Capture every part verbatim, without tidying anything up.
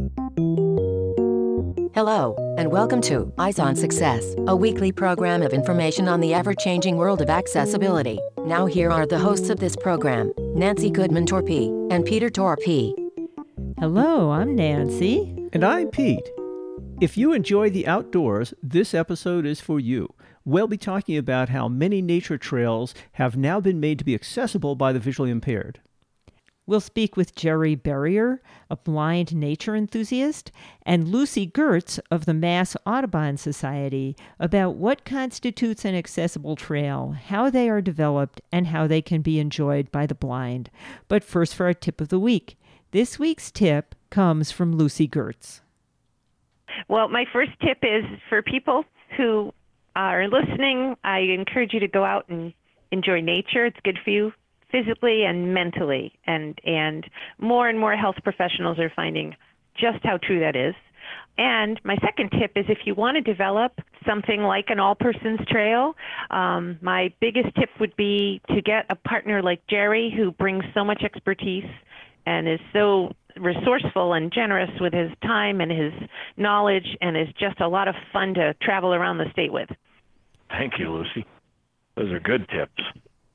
Hello, and welcome to Eyes on Success, a weekly program of information on the ever-changing world of accessibility. Now here are the hosts of this program, Nancy Goodman Torpey and Peter Torpey. Hello, I'm Nancy. And I'm Pete. If you enjoy the outdoors, this episode is for you. We'll be talking about how many nature trails have now been made to be accessible by the visually impaired. We'll speak with Jerry Berrier, a blind nature enthusiast, and Lucy Gertz of the Mass Audubon Society about what constitutes an accessible trail, how they are developed, and how they can be enjoyed by the blind. But first for our tip of the week. This week's tip comes from Lucy Gertz. Well, my first tip is for people who are listening, I encourage you to go out and enjoy nature. It's good for you physically and mentally, and and more and more health professionals are finding just how true that is. And my second tip is if you want to develop something like an all-persons trail, um, my biggest tip would be to get a partner like Jerry, who brings so much expertise and is so resourceful and generous with his time and his knowledge, and is just a lot of fun to travel around the state with. Thank you, Lucy. Those are good tips.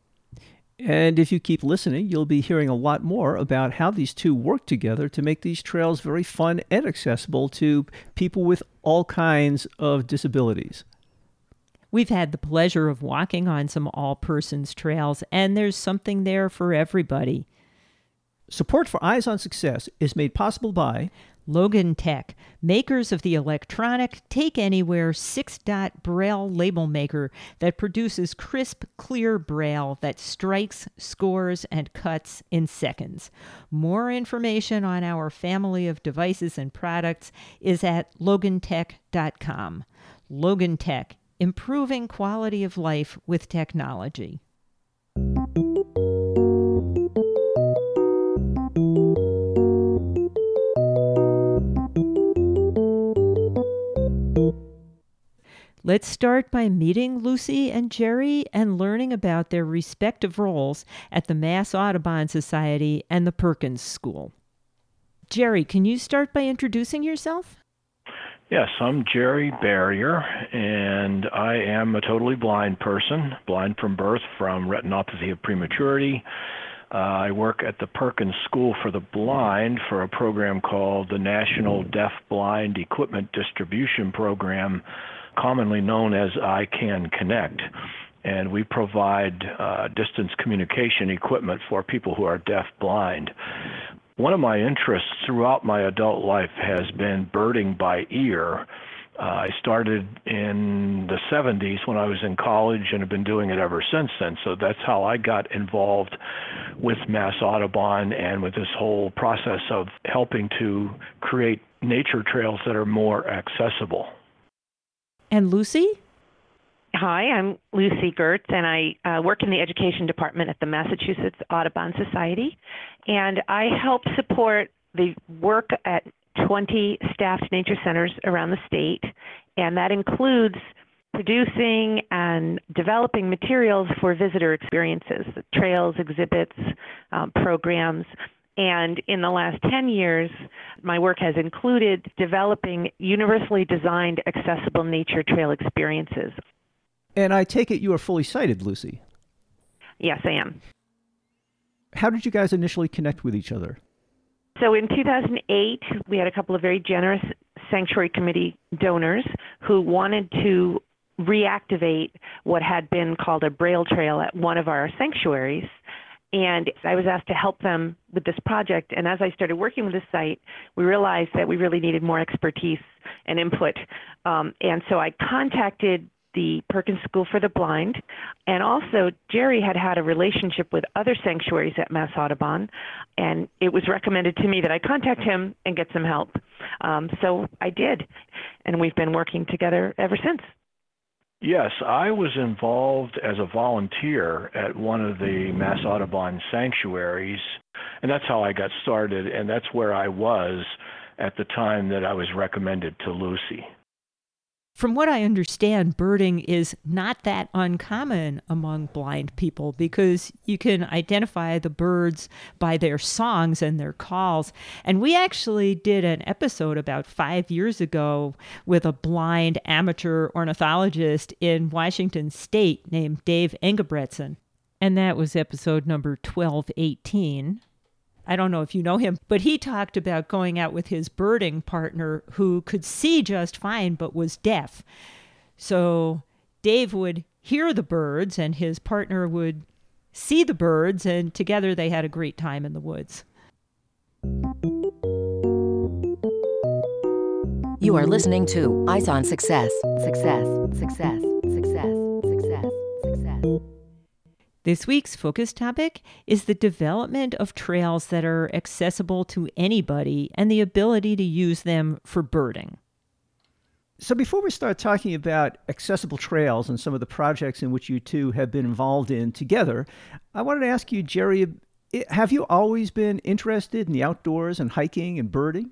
And if you keep listening, you'll be hearing a lot more about how these two work together to make these trails very fun and accessible to people with all kinds of disabilities. We've had the pleasure of walking on some all-persons trails, and there's something there for everybody. Support for Eyes on Success is made possible by Logan Tech, makers of the electronic Take Anywhere six-dot Braille label maker that produces crisp, clear Braille that strikes, scores, and cuts in seconds. More information on our family of devices and products is at logan tech dot com. Logan Tech, improving quality of life with technology. Let's start by meeting Lucy and Jerry and learning about their respective roles at the Mass Audubon Society and the Perkins School. Jerry, can you start by introducing yourself? Yes, I'm Jerry Berrier, and I am a totally blind person, blind from birth from retinopathy of prematurity. Uh, I work at the Perkins School for the Blind for a program called the National Deaf Blind Equipment Distribution Program, commonly known as I CAN Connect. And we provide uh, distance communication equipment for people who are deaf blind. One of my interests throughout my adult life has been birding by ear. Uh, I started in the seventies when I was in college and have been doing it ever since then. So that's how I got involved with Mass Audubon and with this whole process of helping to create nature trails that are more accessible. And Lucy? Hi, I'm Lucy Gertz, and I uh, work in the education department at the Massachusetts Audubon Society, and I help support the work at twenty staffed nature centers around the state, and that includes producing and developing materials for visitor experiences, trails, exhibits, um, programs. And in the last ten years, my work has included developing universally designed accessible nature trail experiences. And I take it you are fully sighted, Lucy. Yes, I am. How did you guys initially connect with each other? So in two thousand eight, we had a couple of very generous Sanctuary Committee donors who wanted to reactivate what had been called a Braille Trail at one of our sanctuaries. And I was asked to help them with this project. And as I started working with this site, we realized that we really needed more expertise and input. Um, and so I contacted the Perkins School for the Blind. And also, Jerry had had a relationship with other sanctuaries at Mass Audubon. And it was recommended to me that I contact him and get some help. Um, so I did. And we've been working together ever since. Yes, I was involved as a volunteer at one of the Mass Audubon sanctuaries, and that's how I got started, and that's where I was at the time that I was recommended to Lucy. From what I understand, birding is not that uncommon among blind people because you can identify the birds by their songs and their calls. And we actually did an episode about five years ago with a blind amateur ornithologist in Washington State named Dave Engebretson. And that was episode number twelve eighteen. I don't know if you know him, but he talked about going out with his birding partner who could see just fine but was deaf. So Dave would hear the birds and his partner would see the birds, and together they had a great time in the woods. You are listening to Eyes on Success. Success, success, success, success, success. This week's focus topic is the development of trails that are accessible to anybody and the ability to use them for birding. So before we start talking about accessible trails and some of the projects in which you two have been involved in together, I wanted to ask you, Jerry, have you always been interested in the outdoors and hiking and birding?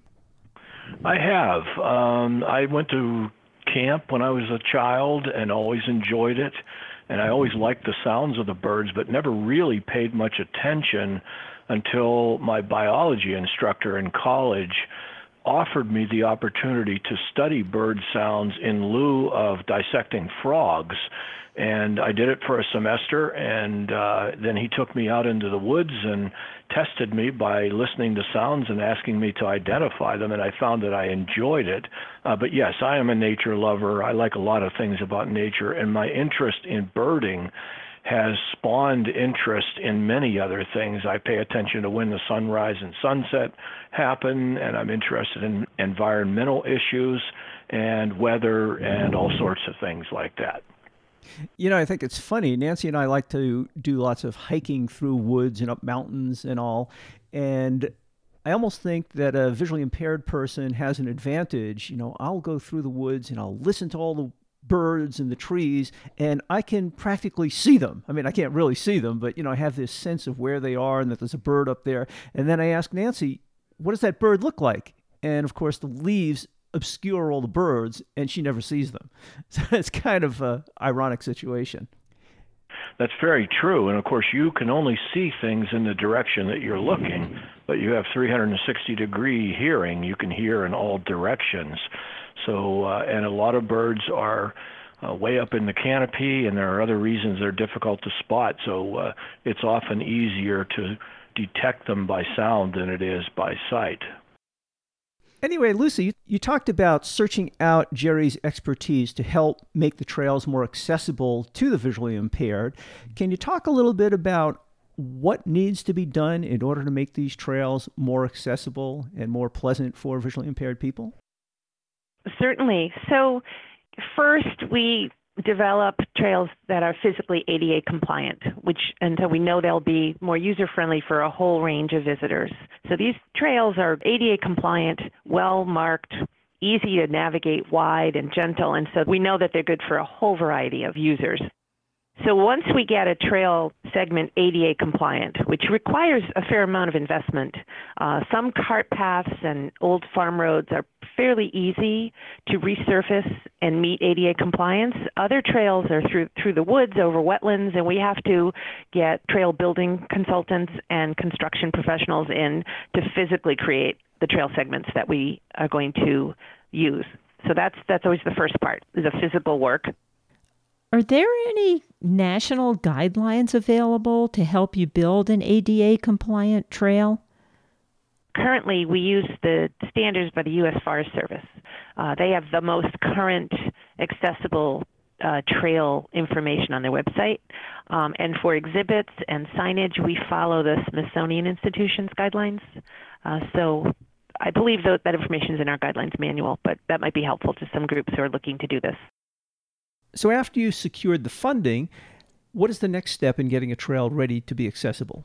I have. Um, I went to camp when I was a child and always enjoyed it. And I always liked the sounds of the birds, but never really paid much attention until my biology instructor in college offered me the opportunity to study bird sounds in lieu of dissecting frogs. And I did it for a semester, and uh, then he took me out into the woods and tested me by listening to sounds and asking me to identify them, and I found that I enjoyed it. Uh, but yes, I am a nature lover. I like a lot of things about nature, and my interest in birding has spawned interest in many other things. I pay attention to when the sunrise and sunset happen, and I'm interested in environmental issues and weather and all sorts of things like that. You know, I think it's funny. Nancy and I like to do lots of hiking through woods and up mountains and all. And I almost think that a visually impaired person has an advantage. You know, I'll go through the woods and I'll listen to all the birds and the trees, and I can practically see them. I mean, I can't really see them, but, you know, I have this sense of where they are and that there's a bird up there. And then I ask Nancy, what does that bird look like? And, of course, the leaves obscure all the birds, and she never sees them. So it's kind of an ironic situation. That's very true. And of course, you can only see things in the direction that you're looking, but you have three hundred sixty degree hearing. You can hear in all directions. So, uh, and a lot of birds are uh, way up in the canopy, and there are other reasons they're difficult to spot. So uh, it's often easier to detect them by sound than it is by sight. Anyway, Lucy, you, you talked about searching out Jerry's expertise to help make the trails more accessible to the visually impaired. Can you talk a little bit about what needs to be done in order to make these trails more accessible and more pleasant for visually impaired people? Certainly. So first, we develop trails that are physically A D A compliant, which, and so we know they'll be more user-friendly for a whole range of visitors. So these trails are A D A compliant, well-marked, easy to navigate, wide and gentle, and so we know that they're good for a whole variety of users. So once we get a trail segment A D A compliant, which requires a fair amount of investment, uh, some cart paths and old farm roads are fairly easy to resurface and meet A D A compliance. Other trails are through through the woods, over wetlands, and we have to get trail building consultants and construction professionals in to physically create the trail segments that we are going to use. So that's that's always the first part, is the physical work. Are there any national guidelines available to help you build an A D A compliant trail? Currently, we use the standards by the U S Forest Service. Uh, they have the most current accessible uh, trail information on their website. Um, and for exhibits and signage, we follow the Smithsonian Institution's guidelines. Uh, so I believe that, that information is in our guidelines manual, but that might be helpful to some groups who are looking to do this. So after you secured the funding, what is the next step in getting a trail ready to be accessible?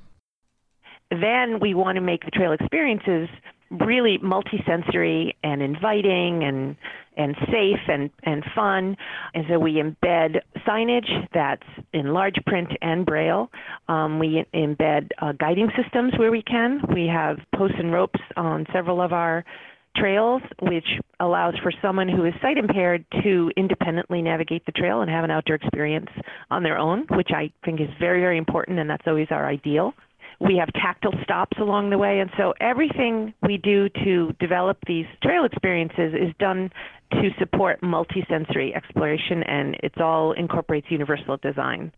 Then we want to make the trail experiences really multisensory and inviting and and safe and, and fun. And so we embed signage that's in large print and braille. Um, we embed uh, guiding systems where we can. We have posts and ropes on several of our Trails, which allows for someone who is sight impaired to independently navigate the trail and have an outdoor experience on their own, which I think is very, very important, and that's always our ideal. We have tactile stops along the way, and so everything we do to develop these trail experiences is done to support multisensory exploration, and it all incorporates universal design.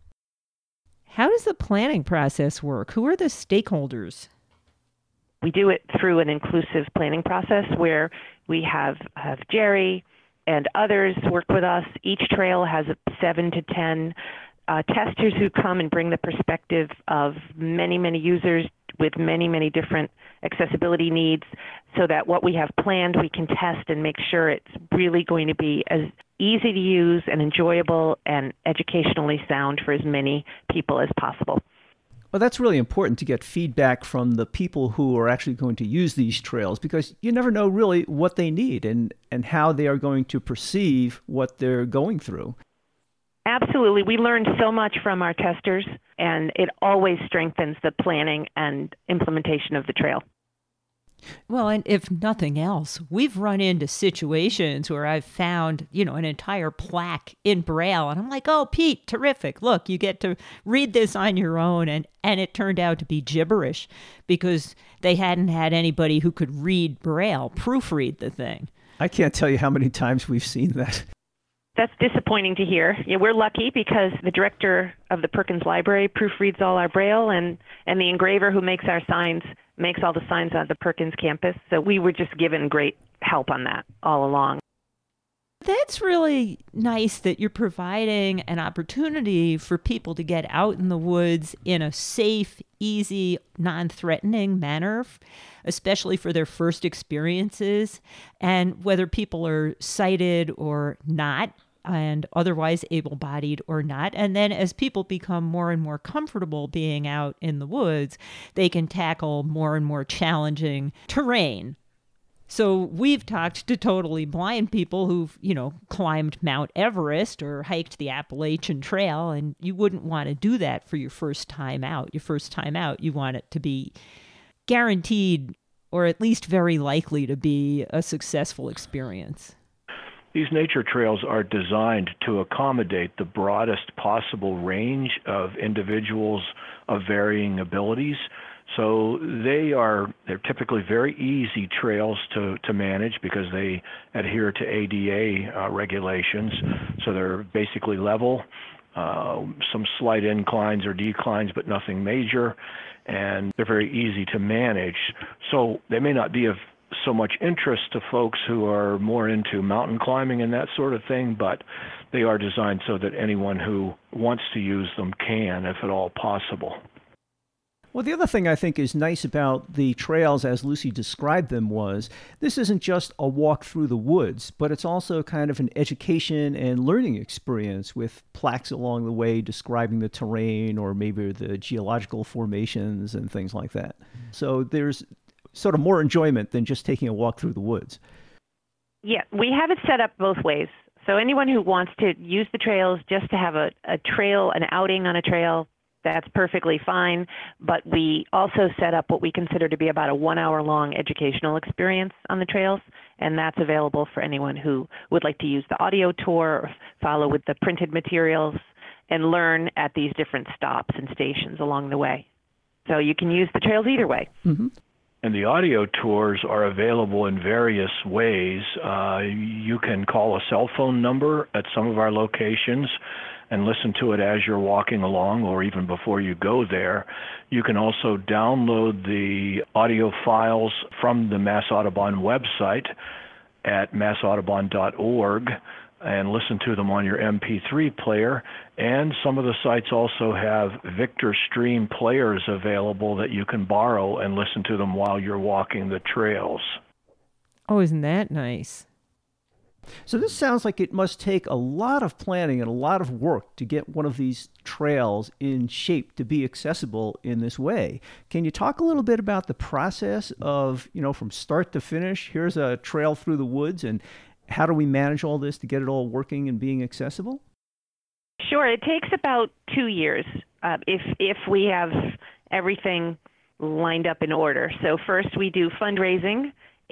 How does the planning process work? Who are the stakeholders? We do it through an inclusive planning process where we have, have Jerry and others work with us. Each trail has seven to ten uh, testers who come and bring the perspective of many, many users with many, many different accessibility needs, so that what we have planned we can test and make sure it's really going to be as easy to use and enjoyable and educationally sound for as many people as possible. Well, that's really important to get feedback from the people who are actually going to use these trails, because you never know really what they need and, and how they are going to perceive what they're going through. Absolutely. We learned so much from our testers, and it always strengthens the planning and implementation of the trail. Well, and if nothing else, we've run into situations where I've found, you know, an entire plaque in Braille, and I'm like, oh, Pete, terrific. Look, you get to read this on your own. And, and it turned out to be gibberish because they hadn't had anybody who could read Braille, proofread the thing. I can't tell you how many times we've seen that. That's disappointing to hear. Yeah, we're lucky because the director of the Perkins Library proofreads all our Braille, and, and the engraver who makes our signs makes all the signs on the Perkins campus. So we were just given great help on that all along. That's really nice that you're providing an opportunity for people to get out in the woods in a safe, easy, non-threatening manner, especially for their first experiences. And whether people are sighted or not, and otherwise able-bodied or not. And then as people become more and more comfortable being out in the woods, they can tackle more and more challenging terrain. So we've talked to totally blind people who've, you know, climbed Mount Everest or hiked the Appalachian Trail, and you wouldn't want to do that for your first time out. Your first time out, you want it to be guaranteed or at least very likely to be a successful experience. These nature trails are designed to accommodate the broadest possible range of individuals of varying abilities. So they are they're typically very easy trails to, to manage because they adhere to A D A uh, regulations. So they're basically level, uh, some slight inclines or declines, but nothing major, and they're very easy to manage. So they may not be of so much interest to folks who are more into mountain climbing and that sort of thing, but they are designed so that anyone who wants to use them can, if at all possible. Well, the other thing I think is nice about the trails as Lucy described them was this isn't just a walk through the woods, but it's also kind of an education and learning experience with plaques along the way describing the terrain or maybe the geological formations and things like that. So there's sort of more enjoyment than just taking a walk through the woods. Yeah, we have it set up both ways. So anyone who wants to use the trails just to have a, a trail, an outing on a trail, that's perfectly fine. But we also set up what we consider to be about a one hour long educational experience on the trails. And that's available for anyone who would like to use the audio tour or follow with the printed materials and learn at these different stops and stations along the way. So you can use the trails either way. Mm-hmm. And the audio tours are available in various ways. Uh, you can call a cell phone number at some of our locations and listen to it as you're walking along or even before you go there. You can also download the audio files from the Mass Audubon website at mass audubon dot org and listen to them on your M P three player. And some of the sites also have Victor Stream players available that you can borrow and listen to them while you're walking the trails. Oh, isn't that nice? So this sounds like it must take a lot of planning and a lot of work to get one of these trails in shape to be accessible in this way. Can you talk a little bit about the process of, you know, from start to finish? Here's a trail through the woods, and how do we manage all this to get it all working and being accessible? Sure. It takes about two years uh, if if we have everything lined up in order. So first we do fundraising,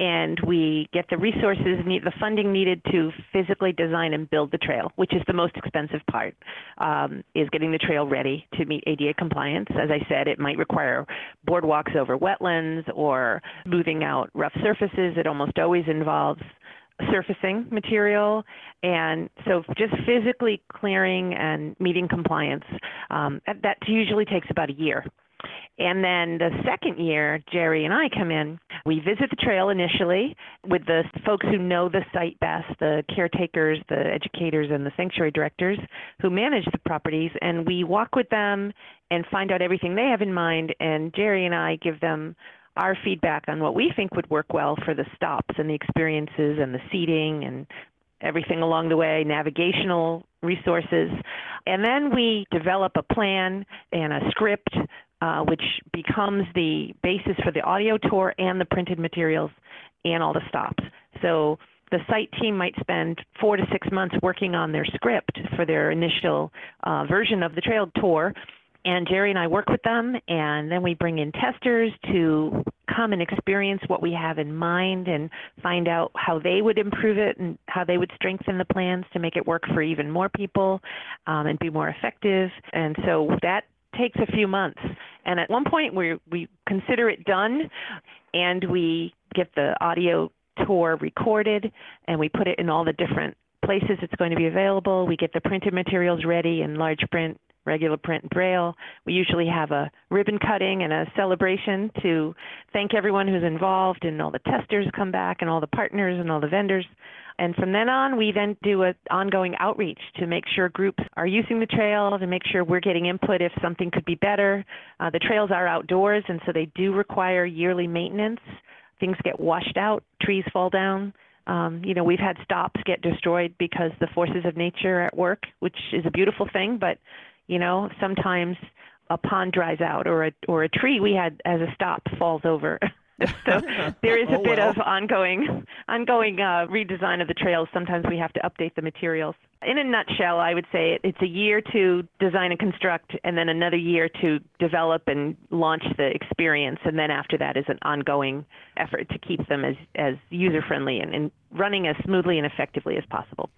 and we get the resources, need the funding needed to physically design and build the trail, which is the most expensive part, um, is getting the trail ready to meet A D A compliance. As I said, it might require boardwalks over wetlands or smoothing out rough surfaces. It almost always involves surfacing material, and so just physically clearing and meeting compliance, um, that usually takes about a year. And then the second year, Jerry and I come in. We visit the trail initially with the folks who know the site best, the caretakers, the educators, and the sanctuary directors who manage the properties, and we walk with them and find out everything they have in mind, and Jerry and I give them our feedback on what we think would work well for the stops and the experiences and the seating and everything along the way, navigational resources. And then we develop a plan and a script, uh, which becomes the basis for the audio tour and the printed materials and all the stops. So the site team might spend four to six months working on their script for their initial uh, version of the trail tour. And Jerry and I work with them, and then we bring in testers to come and experience what we have in mind and find out how they would improve it and how they would strengthen the plans to make it work for even more people um, and be more effective. And so that takes a few months. And at one point, we we consider it done, and we get the audio tour recorded, and we put it in all the different places it's going to be available. We get the printed materials ready in large print, regular print, and Braille. We usually have a ribbon cutting and a celebration to thank everyone who's involved, and all the testers come back and all the partners and all the vendors. And from then on, we then do an ongoing outreach to make sure groups are using the trail, to make sure we're getting input if something could be better. Uh, the trails are outdoors, and so they do require yearly maintenance. Things get washed out, trees fall down. Um, you know, we've had stops get destroyed because the forces of nature are at work, which is a beautiful thing, but you know, sometimes a pond dries out, or a or a tree we had as a stop falls over. So there is a oh, bit well. of ongoing ongoing uh, redesign of the trails. Sometimes we have to update the materials. In a nutshell, I would say it's a year to design and construct, and then another year to develop and launch the experience. And then after that is an ongoing effort to keep them as, as user-friendly and, and running as smoothly and effectively as possible.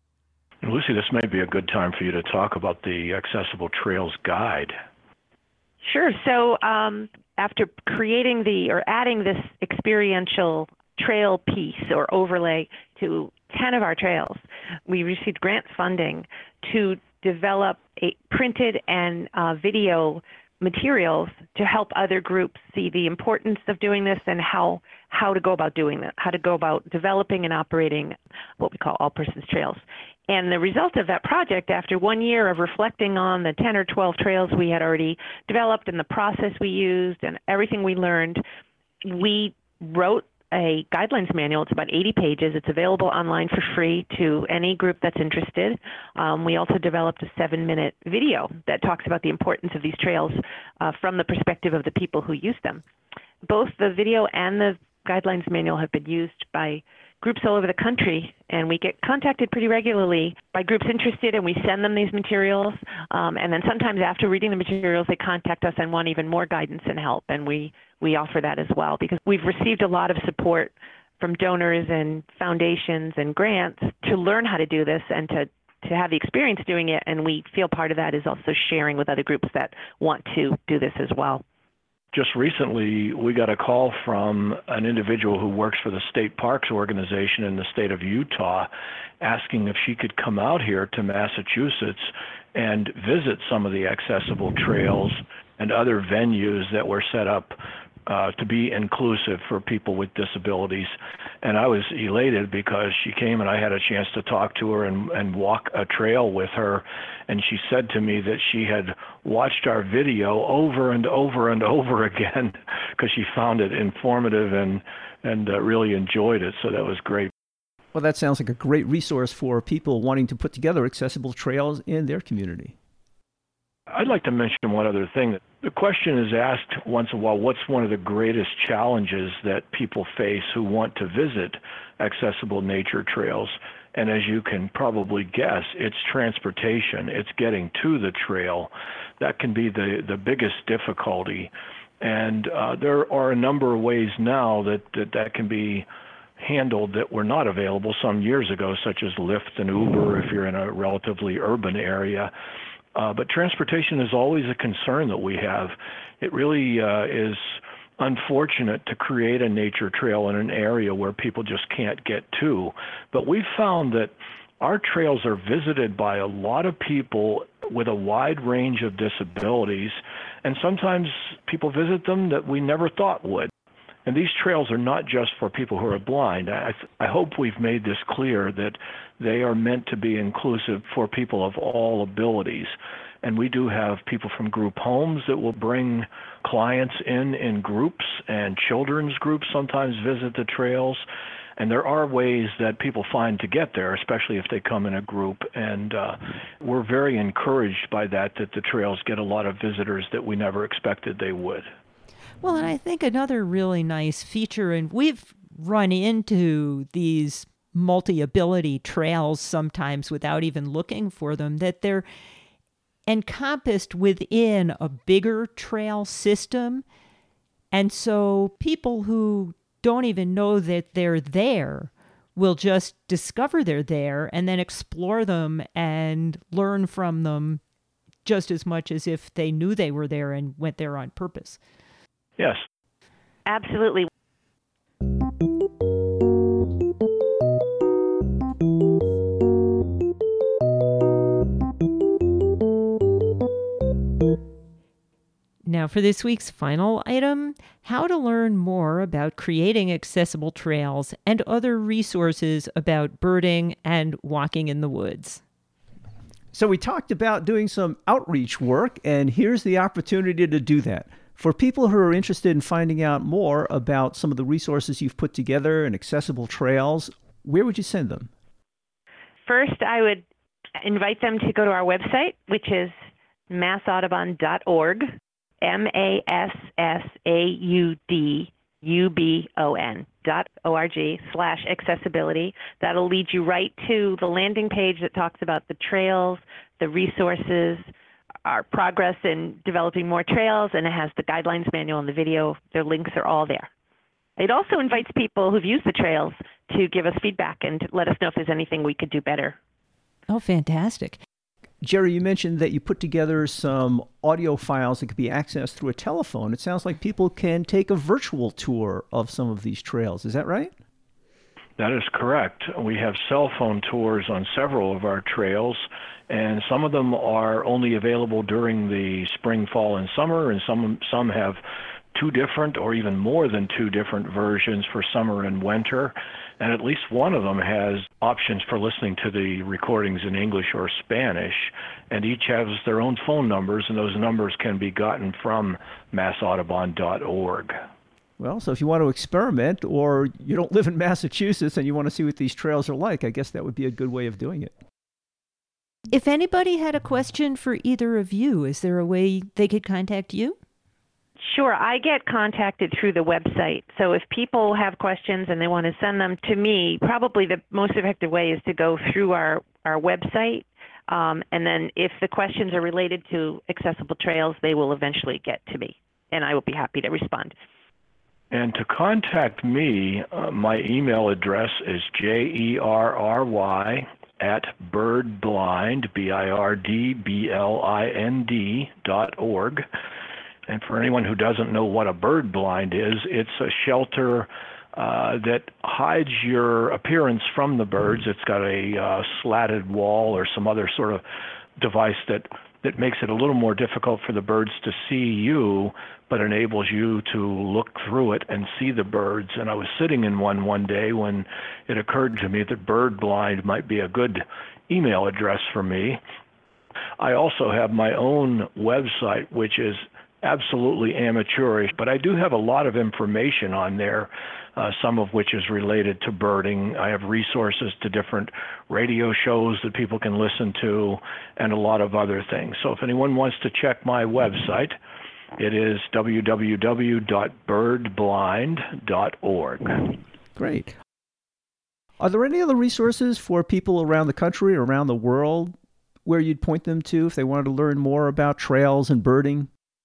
Lucy, this may be a good time for you to talk about the Accessible Trails Guide. Sure. So um, after creating the or adding this experiential trail piece or overlay to ten of our trails, we received grant funding to develop a printed and uh, video materials to help other groups see the importance of doing this and how how to go about doing that, how to go about developing and operating what we call all persons trails. And the result of that project, after one year of reflecting on the ten or twelve trails we had already developed and the process we used and everything we learned, we wrote a guidelines manual. It's about eighty pages. It's available online for free to any group that's interested. Um, we also developed a seven-minute video that talks about the importance of these trails uh, from the perspective of the people who use them. Both the video and the guidelines manual have been used by groups all over the country, and we get contacted pretty regularly by groups interested, and we send them these materials. Um, and then sometimes after reading the materials, they contact us and want even more guidance and help, and we, we offer that as well, because we've received a lot of support from donors and foundations and grants to learn how to do this and to, to have the experience doing it, and we feel part of that is also sharing with other groups that want to do this as well. Just recently, we got a call from an individual who works for the State Parks Organization in the state of Utah, asking if she could come out here to Massachusetts and visit some of the accessible trails and other venues that were set up uh, to be inclusive for people with disabilities. And I was elated because she came and I had a chance to talk to her and, and walk a trail with her. And she said to me that she had watched our video over and over and over again because she found it informative and, and uh, really enjoyed it. So that was great. Well, that sounds like a great resource for people wanting to put together accessible trails in their community. I'd like to mention one other thing. The question is asked once in a while, what's one of the greatest challenges that people face who want to visit accessible nature trails? And as you can probably guess, it's transportation. It's getting to the trail. That can be the, the biggest difficulty. And uh, there are a number of ways now that, that that can be handled that were not available some years ago, such as Lyft and Uber if you're in a relatively urban area. Uh, but transportation is always a concern that we have. It really uh, is unfortunate to create a nature trail in an area where people just can't get to. But we've found that our trails are visited by a lot of people with a wide range of disabilities, and sometimes people visit them that we never thought would. And these trails are not just for people who are blind. I, I hope we've made this clear that they are meant to be inclusive for people of all abilities. And we do have people from group homes that will bring clients in in groups, and children's groups sometimes visit the trails. And there are ways that people find to get there, especially if they come in a group. And uh, we're very encouraged by that, that the trails get a lot of visitors that we never expected they would. Well, and I think another really nice feature, and we've run into these multi-ability trails sometimes without even looking for them, that they're encompassed within a bigger trail system. And so people who don't even know that they're there will just discover they're there and then explore them and learn from them just as much as if they knew they were there and went there on purpose. Yes. Absolutely. Now for this week's final item, how to learn more about creating accessible trails and other resources about birding and walking in the woods. So we talked about doing some outreach work, and here's the opportunity to do that. For people who are interested in finding out more about some of the resources you've put together and accessible trails, where would you send them? First, I would invite them to go to our website, which is mass audubon dot org, M A S S A U D U B O N dot O-R-G slash accessibility. That'll lead you right to the landing page that talks about the trails, the resources, our progress in developing more trails, and it has the guidelines manual and the video. Their links are all there. It also invites people who've used the trails to give us feedback and to let us know if there's anything we could do better. Oh, fantastic. Jerry, you mentioned that you put together some audio files that could be accessed through a telephone. It sounds like people can take a virtual tour of some of these trails. Is that right? That is correct. We have cell phone tours on several of our trails, and some of them are only available during the spring, fall, and summer, and some some have two different or even more than two different versions for summer and winter. And at least one of them has options for listening to the recordings in English or Spanish, and each has their own phone numbers, and those numbers can be gotten from mass audubon dot org. Well, so if you want to experiment, or you don't live in Massachusetts and you want to see what these trails are like, I guess that would be a good way of doing it. If anybody had a question for either of you, is there a way they could contact you? Sure. I get contacted through the website. So if people have questions and they want to send them to me, probably the most effective way is to go through our, our website. Um, and then if the questions are related to accessible trails, they will eventually get to me, and I will be happy to respond. And to contact me, uh, my email address is J E R R Y at birdblind, B I R D B L I N D dot org. And for anyone who doesn't know what a bird blind is, it's a shelter uh, that hides your appearance from the birds. It's got a uh, slatted wall or some other sort of device that, that makes it a little more difficult for the birds to see you, but enables you to look through it and see the birds. And I was sitting in one one day when it occurred to me that bird blind might be a good email address for me. I also have my own website, which is absolutely amateurish, but I do have a lot of information on there, uh, some of which is related to birding. I have resources to different radio shows that people can listen to and a lot of other things. So if anyone wants to check my website, it is w w w dot bird blind dot org. Great. Are there any other resources for people around the country or around the world where you'd point them to if they wanted to learn more about trails and birding?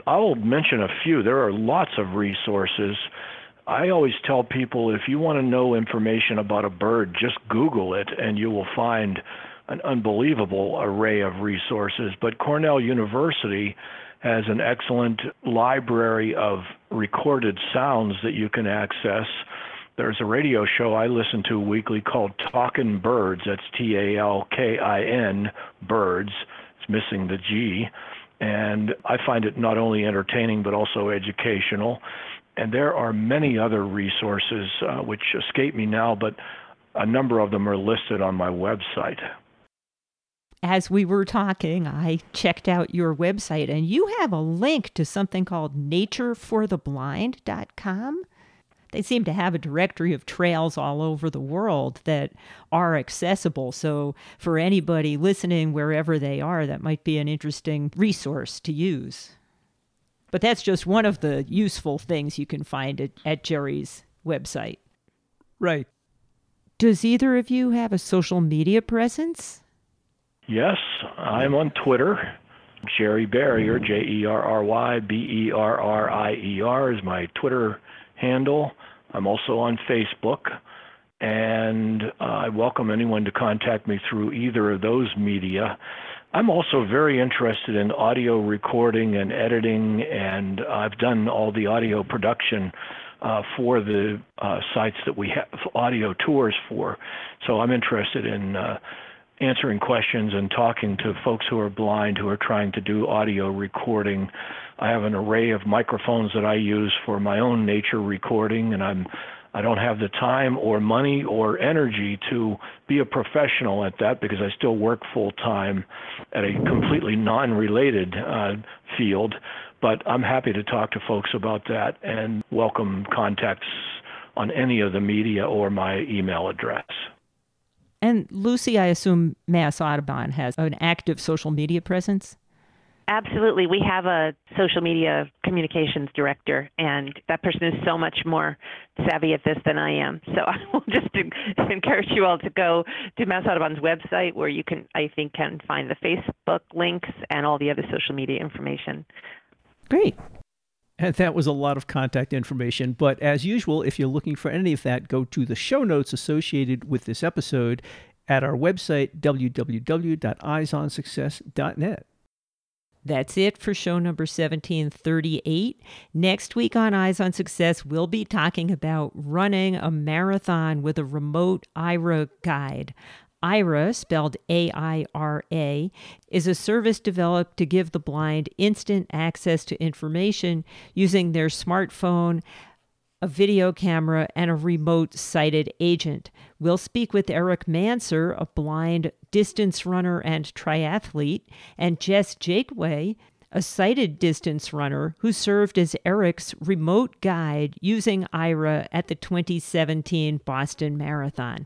I'll mention a few. There are lots of resources. I always tell people if you want to know information about a bird, just Google it and you will find an unbelievable array of resources. But Cornell University has an excellent library of recorded sounds that you can access. There's a radio show I listen to weekly called Talkin' Birds. That's T A L K I N, birds. It's missing the G. And I find it not only entertaining but also educational. And there are many other resources uh, which escape me now, but a number of them are listed on my website. As we were talking, I checked out your website, and you have a link to something called nature for the blind dot com. They seem to have a directory of trails all over the world that are accessible. So for anybody listening, wherever they are, that might be an interesting resource to use. But that's just one of the useful things you can find at, at Jerry's website. Right. Does either of you have a social media presence? Yes, I'm on Twitter. Jerry Barrier, J E R R Y B E R R I E R is my Twitter handle. I'm also on Facebook, and uh, I welcome anyone to contact me through either of those media. I'm also very interested in audio recording and editing, and I've done all the audio production uh, for the uh, sites that we have audio tours for. So I'm interested in uh, answering questions and talking to folks who are blind who are trying to do audio recording. I have an array of microphones that I use for my own nature recording, and I'm I don't have the time or money or energy to be a professional at that because I still work full-time at a completely non-related uh, field. But I'm happy to talk to folks about that and welcome contacts on any of the media or my email address. And Lucy, I assume Mass Audubon has an active social media presence? Absolutely. We have a social media communications director, and that person is so much more savvy at this than I am. So I will just encourage you all to go to Mass Audubon's website, where you can, I think, can find the Facebook links and all the other social media information. Great. And that was a lot of contact information. But as usual, if you're looking for any of that, go to the show notes associated with this episode at our website, w w w dot eyes on success dot net. That's it for show number seventeen thirty-eight. Next week on Eyes on Success, we'll be talking about running a marathon with a remote Aira guide. Aira, spelled A I R A, is a service developed to give the blind instant access to information using their smartphone, a video camera, and a remote-sighted agent. We'll speak with Eric Manser, a blind distance runner and triathlete, and Jess Jakeway, a sighted distance runner who served as Eric's remote guide using Aira at the twenty seventeen Boston Marathon.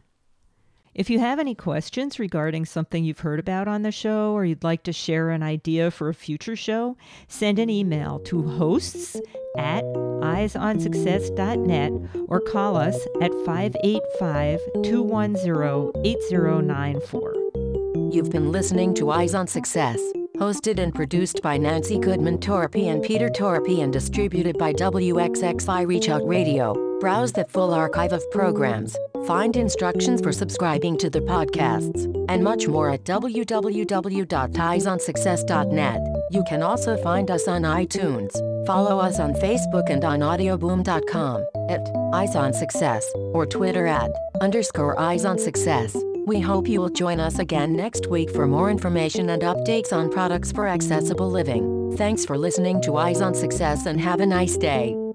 If you have any questions regarding something you've heard about on the show, or you'd like to share an idea for a future show, send an email to hosts at eyes on success dot net or call us at five eight five, two one zero, eight zero nine four. You've been listening to Eyes on Success, hosted and produced by Nancy Goodman Torpy and Peter Torpy and distributed by W X X I Reach Out Radio. Browse the full archive of programs, find instructions for subscribing to the podcasts, and much more at w w w dot eyes on success dot net. You can also find us on iTunes. Follow us on Facebook and on audioboom dot com, at Eyes on Success, or Twitter at underscore Eyes on Success. We hope you will join us again next week for more information and updates on products for accessible living. Thanks for listening to Eyes on Success and have a nice day.